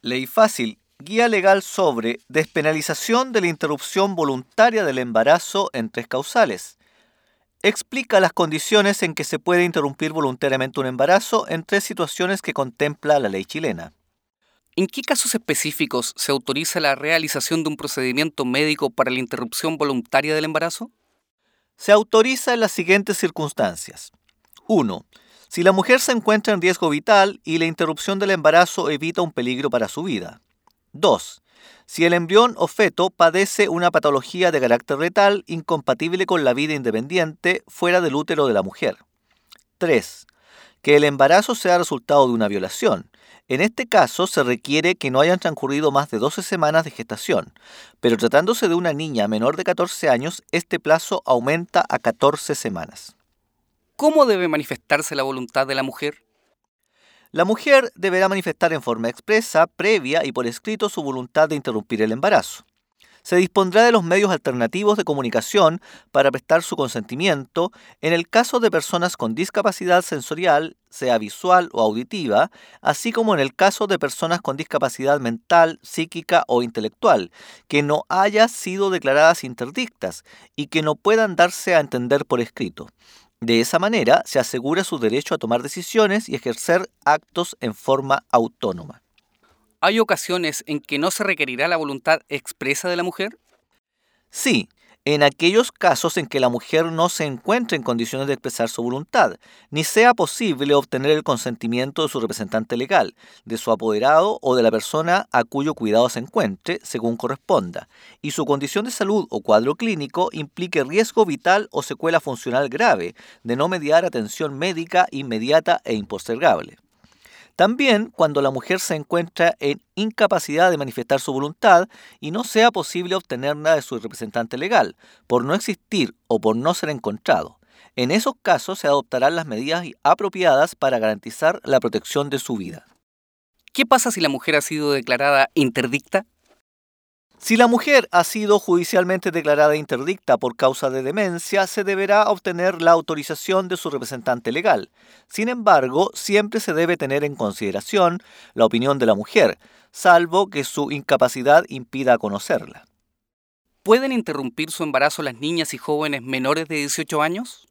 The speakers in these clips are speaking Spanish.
Ley fácil. Guía legal sobre despenalización de la interrupción voluntaria del embarazo en 3 causales. Explica las condiciones en que se puede interrumpir voluntariamente un embarazo en 3 situaciones que contempla la ley chilena. ¿En qué casos específicos se autoriza la realización de un procedimiento médico para la interrupción voluntaria del embarazo? Se autoriza en las siguientes circunstancias. 1. Si la mujer se encuentra en riesgo vital y la interrupción del embarazo evita un peligro para su vida. 2. Si el embrión o feto padece una patología de carácter retal incompatible con la vida independiente fuera del útero de la mujer. 3. Que el embarazo sea resultado de una violación. En este caso se requiere que no hayan transcurrido más de 12 semanas de gestación, pero tratándose de una niña menor de 14 años, este plazo aumenta a 14 semanas. ¿Cómo debe manifestarse la voluntad de la mujer? La mujer deberá manifestar en forma expresa, previa y por escrito su voluntad de interrumpir el embarazo. Se dispondrá de los medios alternativos de comunicación para prestar su consentimiento en el caso de personas con discapacidad sensorial, sea visual o auditiva, así como en el caso de personas con discapacidad mental, psíquica o intelectual, que no hayan sido declaradas interdictas y que no puedan darse a entender por escrito. De esa manera se asegura su derecho a tomar decisiones y ejercer actos en forma autónoma. ¿Hay ocasiones en que no se requerirá la voluntad expresa de la mujer? Sí, en aquellos casos en que la mujer no se encuentre en condiciones de expresar su voluntad, ni sea posible obtener el consentimiento de su representante legal, de su apoderado o de la persona a cuyo cuidado se encuentre, según corresponda, y su condición de salud o cuadro clínico implique riesgo vital o secuela funcional grave, de no mediar atención médica inmediata e impostergable. También cuando la mujer se encuentra en incapacidad de manifestar su voluntad y no sea posible obtener nada de su representante legal, por no existir o por no ser encontrado. En esos casos se adoptarán las medidas apropiadas para garantizar la protección de su vida. ¿Qué pasa si la mujer ha sido declarada interdicta? Si la mujer ha sido judicialmente declarada interdicta por causa de demencia, se deberá obtener la autorización de su representante legal. Sin embargo, siempre se debe tener en consideración la opinión de la mujer, salvo que su incapacidad impida conocerla. ¿Pueden interrumpir su embarazo las niñas y jóvenes menores de 18 años?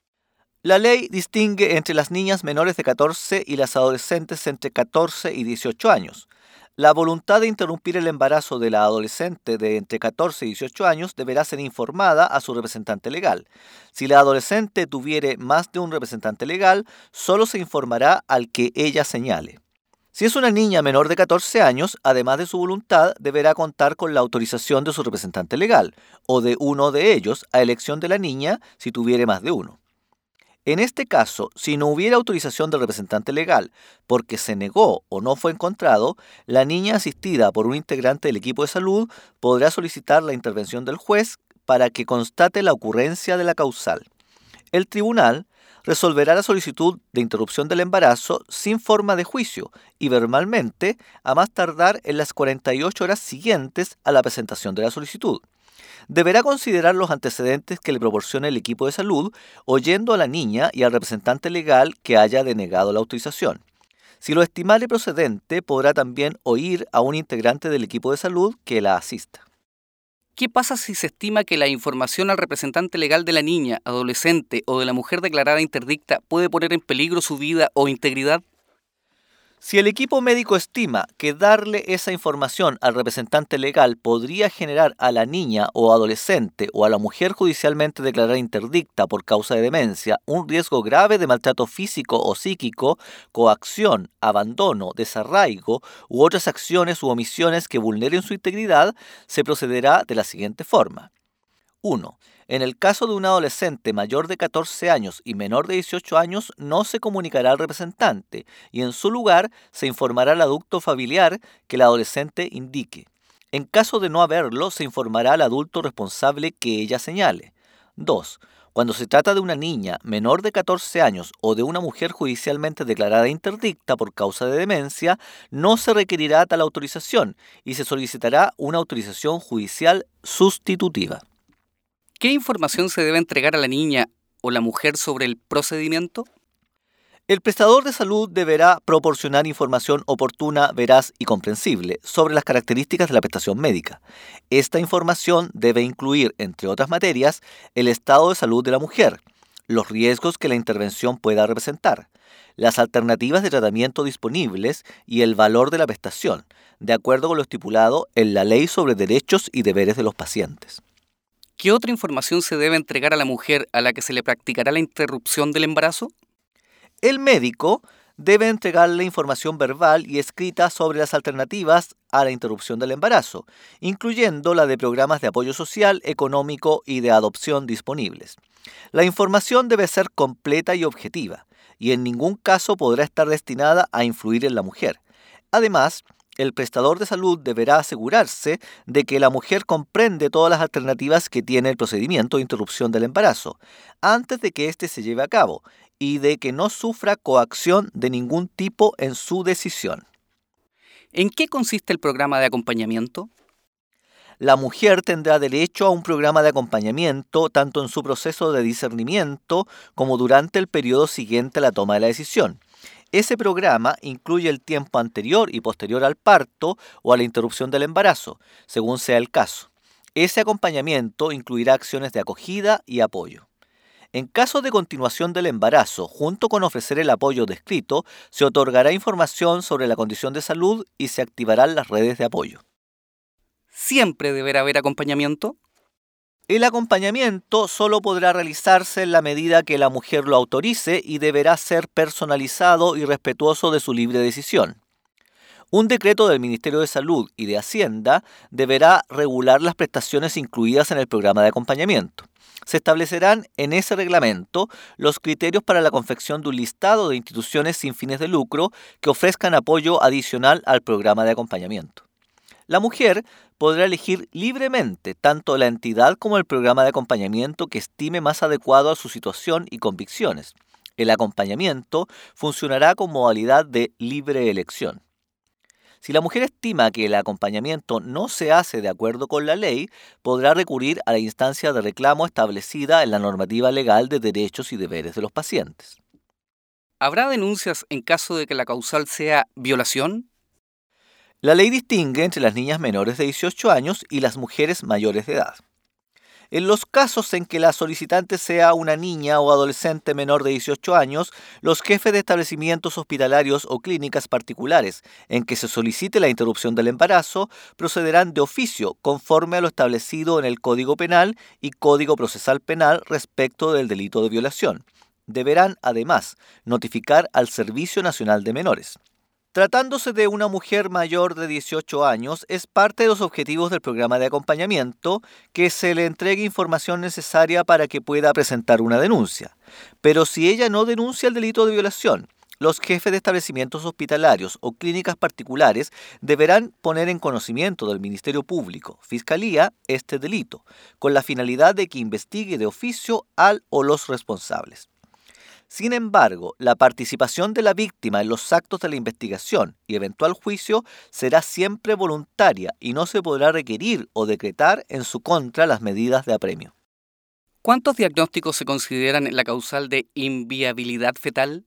La ley distingue entre las niñas menores de 14 y las adolescentes entre 14 y 18 años. La voluntad de interrumpir el embarazo de la adolescente de entre 14 y 18 años deberá ser informada a su representante legal. Si la adolescente tuviere más de un representante legal, solo se informará al que ella señale. Si es una niña menor de 14 años, además de su voluntad, deberá contar con la autorización de su representante legal, o de uno de ellos, a elección de la niña si tuviere más de uno. En este caso, si no hubiera autorización del representante legal porque se negó o no fue encontrado, la niña asistida por un integrante del equipo de salud podrá solicitar la intervención del juez para que constate la ocurrencia de la causal. El tribunal resolverá la solicitud de interrupción del embarazo sin forma de juicio y verbalmente a más tardar en las 48 horas siguientes a la presentación de la solicitud. Deberá considerar los antecedentes que le proporcione el equipo de salud, oyendo a la niña y al representante legal que haya denegado la autorización. Si lo estimare procedente, podrá también oír a un integrante del equipo de salud que la asista. ¿Qué pasa si se estima que la información al representante legal de la niña, adolescente o de la mujer declarada interdicta puede poner en peligro su vida o integridad? Si el equipo médico estima que darle esa información al representante legal podría generar a la niña o adolescente o a la mujer judicialmente declarada interdicta por causa de demencia un riesgo grave de maltrato físico o psíquico, coacción, abandono, desarraigo u otras acciones u omisiones que vulneren su integridad, se procederá de la siguiente forma. 1. En el caso de un adolescente mayor de 14 años y menor de 18 años, no se comunicará al representante y en su lugar se informará al adulto familiar que el adolescente indique. En caso de no haberlo, se informará al adulto responsable que ella señale. 2. Cuando se trata de una niña menor de 14 años o de una mujer judicialmente declarada interdicta por causa de demencia, no se requerirá tal autorización y se solicitará una autorización judicial sustitutiva. ¿Qué información se debe entregar a la niña o la mujer sobre el procedimiento? El prestador de salud deberá proporcionar información oportuna, veraz y comprensible sobre las características de la prestación médica. Esta información debe incluir, entre otras materias, el estado de salud de la mujer, los riesgos que la intervención pueda representar, las alternativas de tratamiento disponibles y el valor de la prestación, de acuerdo con lo estipulado en la Ley sobre Derechos y Deberes de los Pacientes. ¿Qué otra información se debe entregar a la mujer a la que se le practicará la interrupción del embarazo? El médico debe entregarle información verbal y escrita sobre las alternativas a la interrupción del embarazo, incluyendo la de programas de apoyo social, económico y de adopción disponibles. La información debe ser completa y objetiva, y en ningún caso podrá estar destinada a influir en la mujer. Además, el prestador de salud deberá asegurarse de que la mujer comprende todas las alternativas que tiene el procedimiento de interrupción del embarazo, antes de que éste se lleve a cabo, y de que no sufra coacción de ningún tipo en su decisión. ¿En qué consiste el programa de acompañamiento? La mujer tendrá derecho a un programa de acompañamiento tanto en su proceso de discernimiento como durante el periodo siguiente a la toma de la decisión. Ese programa incluye el tiempo anterior y posterior al parto o a la interrupción del embarazo, según sea el caso. Ese acompañamiento incluirá acciones de acogida y apoyo. En caso de continuación del embarazo, junto con ofrecer el apoyo descrito, se otorgará información sobre la condición de salud y se activarán las redes de apoyo. ¿Siempre deberá haber acompañamiento? El acompañamiento solo podrá realizarse en la medida que la mujer lo autorice y deberá ser personalizado y respetuoso de su libre decisión. Un decreto del Ministerio de Salud y de Hacienda deberá regular las prestaciones incluidas en el programa de acompañamiento. Se establecerán en ese reglamento los criterios para la confección de un listado de instituciones sin fines de lucro que ofrezcan apoyo adicional al programa de acompañamiento. La mujer podrá elegir libremente tanto la entidad como el programa de acompañamiento que estime más adecuado a su situación y convicciones. El acompañamiento funcionará con modalidad de libre elección. Si la mujer estima que el acompañamiento no se hace de acuerdo con la ley, podrá recurrir a la instancia de reclamo establecida en la normativa legal de derechos y deberes de los pacientes. ¿Habrá denuncias en caso de que la causal sea violación? La ley distingue entre las niñas menores de 18 años y las mujeres mayores de edad. En los casos en que la solicitante sea una niña o adolescente menor de 18 años, los jefes de establecimientos hospitalarios o clínicas particulares en que se solicite la interrupción del embarazo procederán de oficio conforme a lo establecido en el Código Penal y Código Procesal Penal respecto del delito de violación. Deberán, además, notificar al Servicio Nacional de Menores. Tratándose de una mujer mayor de 18 años, es parte de los objetivos del programa de acompañamiento que se le entregue información necesaria para que pueda presentar una denuncia. Pero si ella no denuncia el delito de violación, los jefes de establecimientos hospitalarios o clínicas particulares deberán poner en conocimiento del Ministerio Público, Fiscalía, este delito, con la finalidad de que investigue de oficio al o los responsables. Sin embargo, la participación de la víctima en los actos de la investigación y eventual juicio será siempre voluntaria y no se podrá requerir o decretar en su contra las medidas de apremio. ¿Cuántos diagnósticos se consideran en la causal de inviabilidad fetal?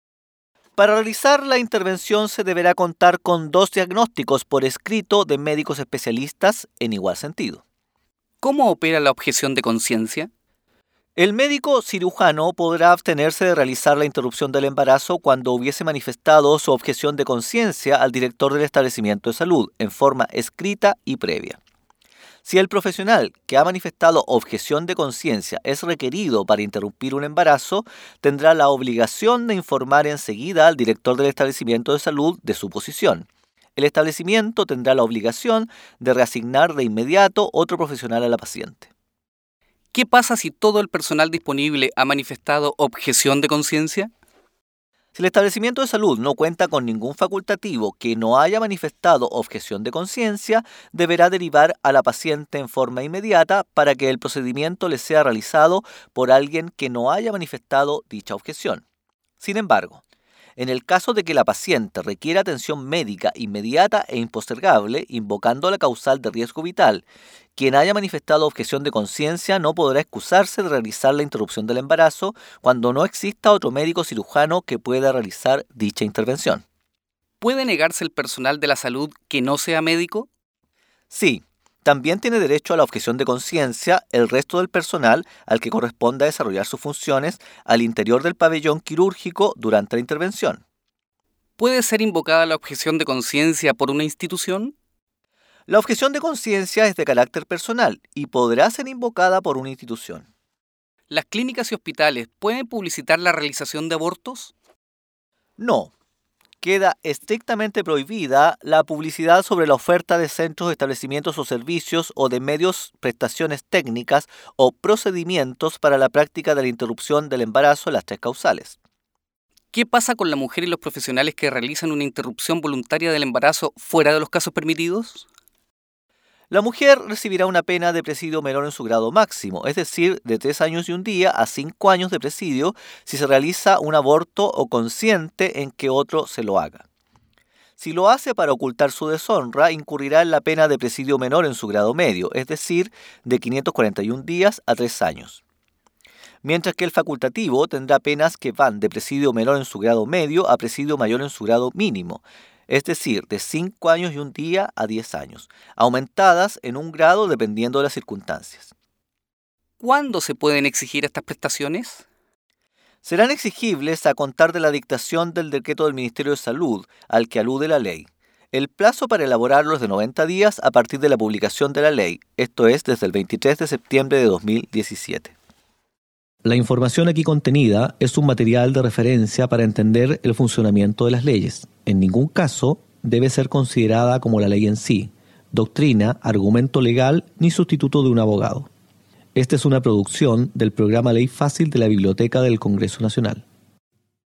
Para realizar la intervención se deberá contar con 2 diagnósticos por escrito de médicos especialistas en igual sentido. ¿Cómo opera la objeción de conciencia? El médico cirujano podrá abstenerse de realizar la interrupción del embarazo cuando hubiese manifestado su objeción de conciencia al director del establecimiento de salud en forma escrita y previa. Si el profesional que ha manifestado objeción de conciencia es requerido para interrumpir un embarazo, tendrá la obligación de informar enseguida al director del establecimiento de salud de su posición. El establecimiento tendrá la obligación de reasignar de inmediato otro profesional a la paciente. ¿Qué pasa si todo el personal disponible ha manifestado objeción de conciencia? Si el establecimiento de salud no cuenta con ningún facultativo que no haya manifestado objeción de conciencia, deberá derivar a la paciente en forma inmediata para que el procedimiento le sea realizado por alguien que no haya manifestado dicha objeción. Sin embargo, En el caso de que la paciente requiera atención médica inmediata e impostergable, invocando la causal de riesgo vital, quien haya manifestado objeción de conciencia no podrá excusarse de realizar la interrupción del embarazo cuando no exista otro médico cirujano que pueda realizar dicha intervención. ¿Puede negarse el personal de la salud que no sea médico? Sí, también tiene derecho a la objeción de conciencia el resto del personal al que corresponda desarrollar sus funciones al interior del pabellón quirúrgico durante la intervención. ¿Puede ser invocada la objeción de conciencia por una institución? La objeción de conciencia es de carácter personal y podrá ser invocada por una institución. ¿Las clínicas y hospitales pueden publicitar la realización de abortos? No. Queda estrictamente prohibida la publicidad sobre la oferta de centros, establecimientos o servicios o de medios, prestaciones técnicas o procedimientos para la práctica de la interrupción del embarazo en las 3 causales. ¿Qué pasa con la mujer y los profesionales que realizan una interrupción voluntaria del embarazo fuera de los casos permitidos? La mujer recibirá una pena de presidio menor en su grado máximo, es decir, de 3 años y un día a 5 años de presidio si se realiza un aborto o consiente en que otro se lo haga. Si lo hace para ocultar su deshonra, incurrirá en la pena de presidio menor en su grado medio, es decir, de 541 días a 3 años. Mientras que el facultativo tendrá penas que van de presidio menor en su grado medio a presidio mayor en su grado mínimo, es decir, de 5 años y un día a 10 años, aumentadas en un grado dependiendo de las circunstancias. ¿Cuándo se pueden exigir estas prestaciones? Serán exigibles a contar de la dictación del decreto del Ministerio de Salud, al que alude la ley. El plazo para elaborarlo es de 90 días a partir de la publicación de la ley, esto es, desde el 23 de septiembre de 2017. La información aquí contenida es un material de referencia para entender el funcionamiento de las leyes. En ningún caso debe ser considerada como la ley en sí, doctrina, argumento legal ni sustituto de un abogado. Esta es una producción del programa Ley Fácil de la Biblioteca del Congreso Nacional.